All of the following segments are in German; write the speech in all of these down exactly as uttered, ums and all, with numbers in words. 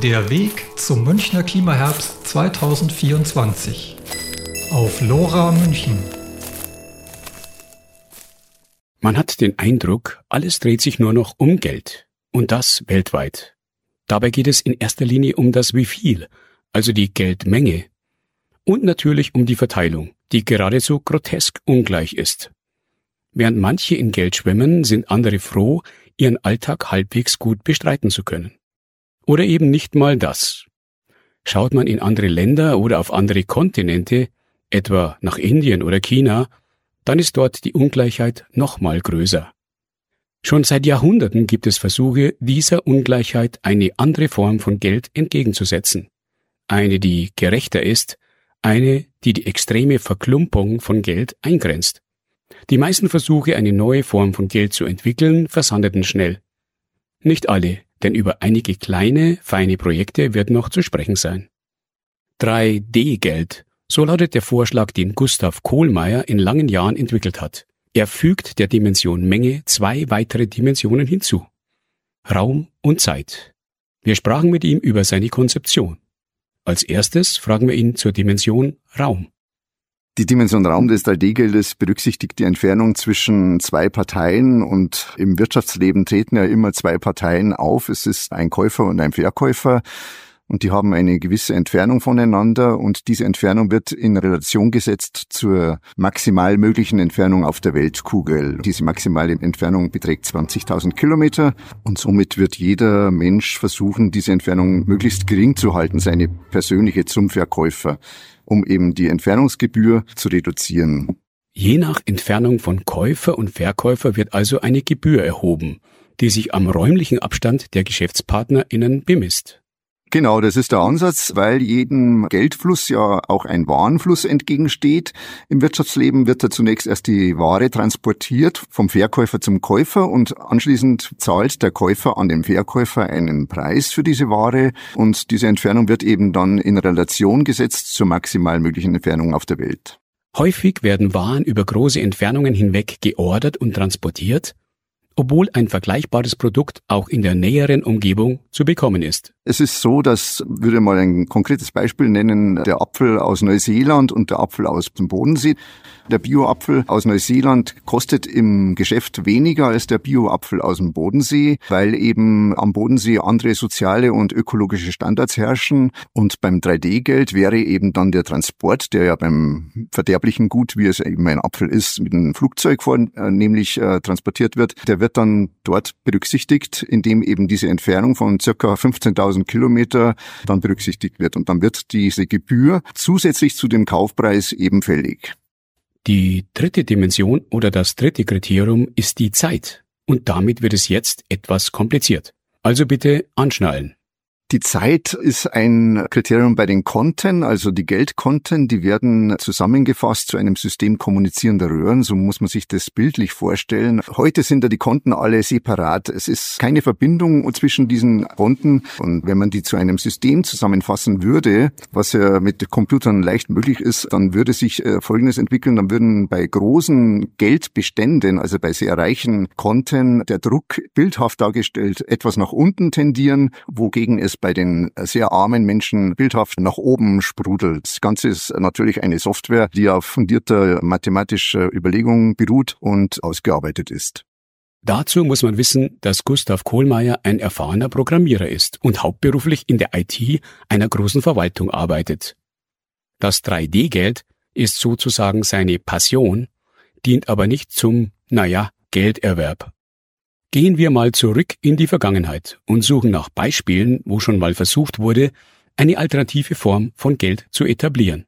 Der Weg zum Münchner Klimaherbst zweitausendvierundzwanzig auf LoRa München. Man hat den Eindruck, alles dreht sich nur noch um Geld. Und das weltweit. Dabei geht es in erster Linie um das Wieviel, also die Geldmenge. Und natürlich um die Verteilung, die geradezu grotesk ungleich ist. Während manche in Geld schwimmen, sind andere froh, ihren Alltag halbwegs gut bestreiten zu können. Oder eben nicht mal das. Schaut man in andere Länder oder auf andere Kontinente, etwa nach Indien oder China, dann ist dort die Ungleichheit noch mal größer. Schon seit Jahrhunderten gibt es Versuche, dieser Ungleichheit eine andere Form von Geld entgegenzusetzen. Eine, die gerechter ist, eine, die die extreme Verklumpung von Geld eingrenzt. Die meisten Versuche, eine neue Form von Geld zu entwickeln, versandeten schnell. Nicht alle, denn über einige kleine, feine Projekte wird noch zu sprechen sein. drei D Geld, so lautet der Vorschlag, den Gustav Kohlmeier in langen Jahren entwickelt hat. Er fügt der Dimension Menge zwei weitere Dimensionen hinzu. Raum und Zeit. Wir sprachen mit ihm über seine Konzeption. Als erstes fragen wir ihn zur Dimension Raum. Die Dimension Raum des drei D Geldes berücksichtigt die Entfernung zwischen zwei Parteien und im Wirtschaftsleben treten ja immer zwei Parteien auf. Es ist ein Käufer und ein Verkäufer und die haben eine gewisse Entfernung voneinander und diese Entfernung wird in Relation gesetzt zur maximal möglichen Entfernung auf der Weltkugel. Diese maximale Entfernung beträgt zwanzigtausend Kilometer und somit wird jeder Mensch versuchen, diese Entfernung möglichst gering zu halten, seine persönliche zum Verkäufer, um eben die Entfernungsgebühr zu reduzieren. Je nach Entfernung von Käufer und Verkäufer wird also eine Gebühr erhoben, die sich am räumlichen Abstand der GeschäftspartnerInnen bemisst. Genau, das ist der Ansatz, weil jedem Geldfluss ja auch ein Warenfluss entgegensteht. Im Wirtschaftsleben wird da zunächst erst die Ware transportiert vom Verkäufer zum Käufer und anschließend zahlt der Käufer an den Verkäufer einen Preis für diese Ware und diese Entfernung wird eben dann in Relation gesetzt zur maximal möglichen Entfernung auf der Welt. Häufig werden Waren über große Entfernungen hinweg geordert und transportiert, obwohl ein vergleichbares Produkt auch in der näheren Umgebung zu bekommen ist. Es ist so, dass, würde mal ein konkretes Beispiel nennen, der Apfel aus Neuseeland und der Apfel aus dem Bodensee. Der Bio-Apfel aus Neuseeland kostet im Geschäft weniger als der Bio-Apfel aus dem Bodensee, weil eben am Bodensee andere soziale und ökologische Standards herrschen. Und beim drei D Geld wäre eben dann der Transport, der ja beim verderblichen Gut, wie es eben ein Apfel ist, mit einem Flugzeug vornehmlich äh, transportiert wird, der wird dann dort berücksichtigt, indem eben diese Entfernung von circa fünfzehntausend Kilometer dann berücksichtigt wird. Und dann wird diese Gebühr zusätzlich zu dem Kaufpreis eben fällig. Die dritte Dimension oder das dritte Kriterium ist die Zeit. Und damit wird es jetzt etwas kompliziert. Also bitte anschnallen. Die Zeit ist ein Kriterium bei den Konten, also die Geldkonten, die werden zusammengefasst zu einem System kommunizierender Röhren, so muss man sich das bildlich vorstellen. Heute sind ja die Konten alle separat, es ist keine Verbindung zwischen diesen Konten und wenn man die zu einem System zusammenfassen würde, was ja mit Computern leicht möglich ist, dann würde sich Folgendes entwickeln, dann würden bei großen Geldbeständen, also bei sehr reichen Konten, der Druck bildhaft dargestellt etwas nach unten tendieren, wogegen es bei den sehr armen Menschen bildhaft nach oben sprudelt. Das Ganze ist natürlich eine Software, die auf fundierter mathematischer Überlegung beruht und ausgearbeitet ist. Dazu muss man wissen, dass Gustav Kohlmeier ein erfahrener Programmierer ist und hauptberuflich in der I T einer großen Verwaltung arbeitet. Das drei D Geld ist sozusagen seine Passion, dient aber nicht zum, naja, Gelderwerb. Gehen wir mal zurück in die Vergangenheit und suchen nach Beispielen, wo schon mal versucht wurde, eine alternative Form von Geld zu etablieren.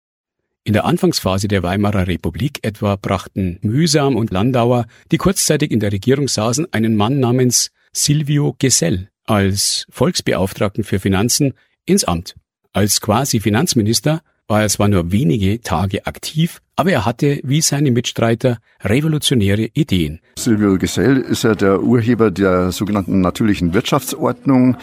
In der Anfangsphase der Weimarer Republik etwa brachten Mühsam und Landauer, die kurzzeitig in der Regierung saßen, einen Mann namens Silvio Gesell als Volksbeauftragten für Finanzen ins Amt. Als quasi Finanzminister war er zwar nur wenige Tage aktiv, aber er hatte, wie seine Mitstreiter, revolutionäre Ideen. Silvio Gesell ist ja der Urheber der sogenannten natürlichen Wirtschaftsordnung.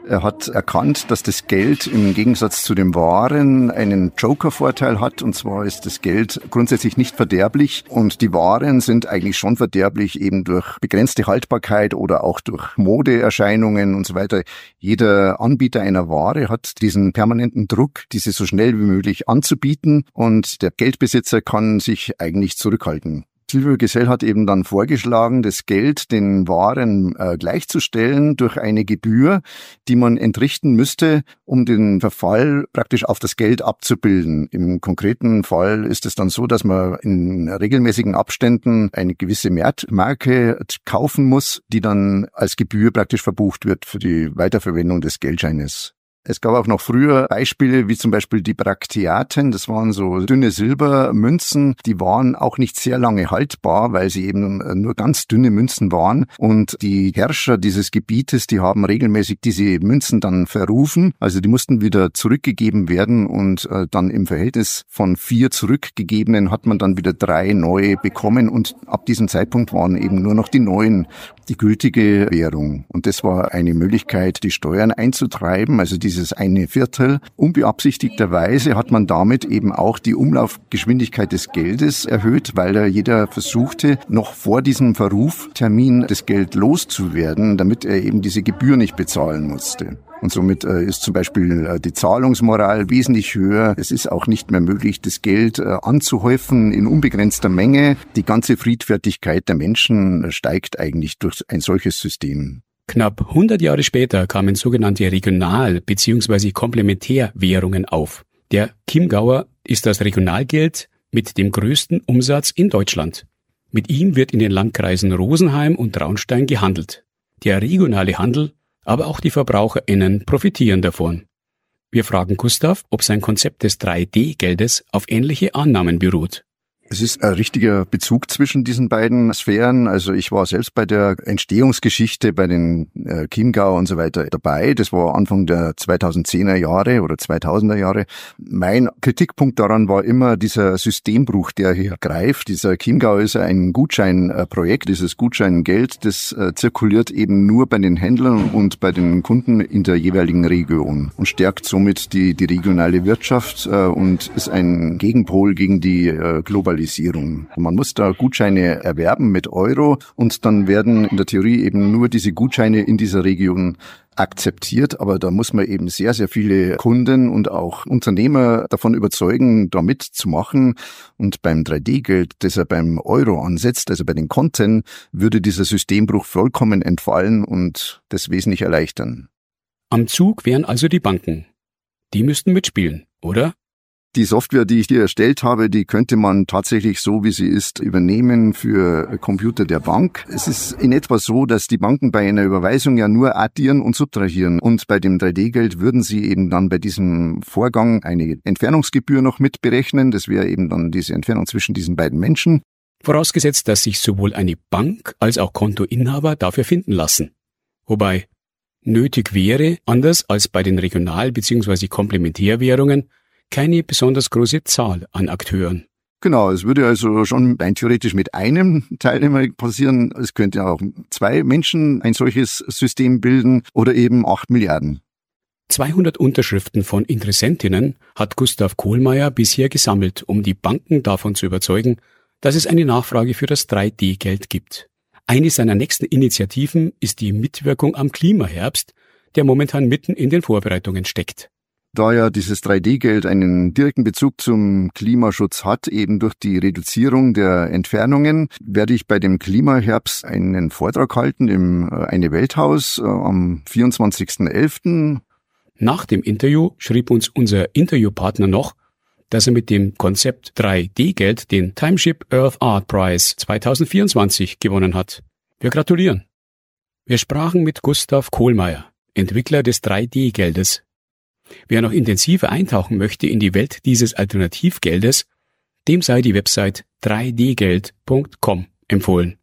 Er hat erkannt, dass das Geld im Gegensatz zu dem Waren einen Joker-Vorteil hat. Und zwar ist das Geld grundsätzlich nicht verderblich. Und die Waren sind eigentlich schon verderblich, eben durch begrenzte Haltbarkeit oder auch durch Modeerscheinungen und so weiter. Jeder Anbieter einer Ware hat diesen permanenten Druck, diese so schnell wie möglich anzubieten. Und der Geldbesitzer kann sich eigentlich zurückhalten. Silvio Gesell hat eben dann vorgeschlagen, das Geld den Waren äh, gleichzustellen durch eine Gebühr, die man entrichten müsste, um den Verfall praktisch auf das Geld abzubilden. Im konkreten Fall ist es dann so, dass man in regelmäßigen Abständen eine gewisse Wertmarke kaufen muss, die dann als Gebühr praktisch verbucht wird für die Weiterverwendung des Geldscheines. Es gab auch noch früher Beispiele, wie zum Beispiel die Brakteaten. Das waren so dünne Silbermünzen. Die waren auch nicht sehr lange haltbar, weil sie eben nur ganz dünne Münzen waren. Und die Herrscher dieses Gebietes, die haben regelmäßig diese Münzen dann verrufen. Also die mussten wieder zurückgegeben werden. Und äh, dann im Verhältnis von vier zurückgegebenen hat man dann wieder drei neue bekommen. Und ab diesem Zeitpunkt waren eben nur noch die neuen die gültige Währung. Und das war eine Möglichkeit, die Steuern einzutreiben, also dieses eine Viertel. Unbeabsichtigterweise hat man damit eben auch die Umlaufgeschwindigkeit des Geldes erhöht, weil da jeder versuchte, noch vor diesem Verruftermin das Geld loszuwerden, damit er eben diese Gebühr nicht bezahlen musste. Und somit äh, ist zum Beispiel äh, die Zahlungsmoral wesentlich höher. Es ist auch nicht mehr möglich, das Geld äh, anzuhäufen in unbegrenzter Menge. Die ganze Friedfertigkeit der Menschen äh, steigt eigentlich durch ein solches System. Knapp hundert Jahre später kamen sogenannte Regional- bzw. Komplementärwährungen auf. Der Chiemgauer ist das Regionalgeld mit dem größten Umsatz in Deutschland. Mit ihm wird in den Landkreisen Rosenheim und Traunstein gehandelt. Der regionale Handel, aber auch die VerbraucherInnen profitieren davon. Wir fragen Gustav, ob sein Konzept des drei D Geldes auf ähnliche Annahmen beruht. Es ist ein richtiger Bezug zwischen diesen beiden Sphären. Also ich war selbst bei der Entstehungsgeschichte, bei den äh, Chiemgau und so weiter dabei. Das war Anfang der zweitausendzehner Jahre oder zweitausender Jahre. Mein Kritikpunkt daran war immer dieser Systembruch, der hier greift. Dieser Chiemgau ist ein Gutscheinprojekt. Dieses Gutscheingeld, das äh, zirkuliert eben nur bei den Händlern und bei den Kunden in der jeweiligen Region und stärkt somit die, die regionale Wirtschaft äh, und ist ein Gegenpol gegen die äh, Globalisierung. Man muss da Gutscheine erwerben mit Euro und dann werden in der Theorie eben nur diese Gutscheine in dieser Region akzeptiert, aber da muss man eben sehr, sehr viele Kunden und auch Unternehmer davon überzeugen, da mitzumachen. Und beim drei D Geld, das er beim Euro ansetzt, also bei den Konten, würde dieser Systembruch vollkommen entfallen und das wesentlich erleichtern. Am Zug wären also die Banken. Die müssten mitspielen, oder? Die Software, die ich hier erstellt habe, die könnte man tatsächlich so, wie sie ist, übernehmen für Computer der Bank. Es ist in etwa so, dass die Banken bei einer Überweisung ja nur addieren und subtrahieren. Und bei dem drei D Geld würden sie eben dann bei diesem Vorgang eine Entfernungsgebühr noch mit berechnen. Das wäre eben dann diese Entfernung zwischen diesen beiden Menschen. Vorausgesetzt, dass sich sowohl eine Bank als auch Kontoinhaber dafür finden lassen. Wobei nötig wäre, anders als bei den Regional- bzw. Komplementärwährungen, keine besonders große Zahl an Akteuren. Genau, es würde also schon rein theoretisch mit einem Teilnehmer passieren. Es könnte auch zwei Menschen ein solches System bilden oder eben acht Milliarden. zweihundert Unterschriften von Interessentinnen hat Gustav Kohlmeier bisher gesammelt, um die Banken davon zu überzeugen, dass es eine Nachfrage für das drei D Geld gibt. Eine seiner nächsten Initiativen ist die Mitwirkung am Klimaherbst, der momentan mitten in den Vorbereitungen steckt. Da ja dieses drei D Geld einen direkten Bezug zum Klimaschutz hat, eben durch die Reduzierung der Entfernungen, werde ich bei dem Klimaherbst einen Vortrag halten im Eine Welthaus am vierundzwanzigsten elften Nach dem Interview schrieb uns unser Interviewpartner noch, dass er mit dem Konzept drei D Geld den Timeship Earth Art Prize zweitausendvierundzwanzig gewonnen hat. Wir gratulieren. Wir sprachen mit Gustav Kohlmeier, Entwickler des drei D Geldes. Wer noch intensiver eintauchen möchte in die Welt dieses Alternativgeldes, dem sei die Website drei d geld punkt com empfohlen.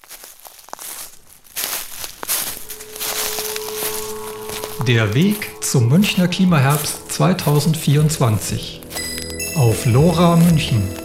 Der Weg zum Münchner Klimaherbst zweitausendvierundzwanzig auf Lora München.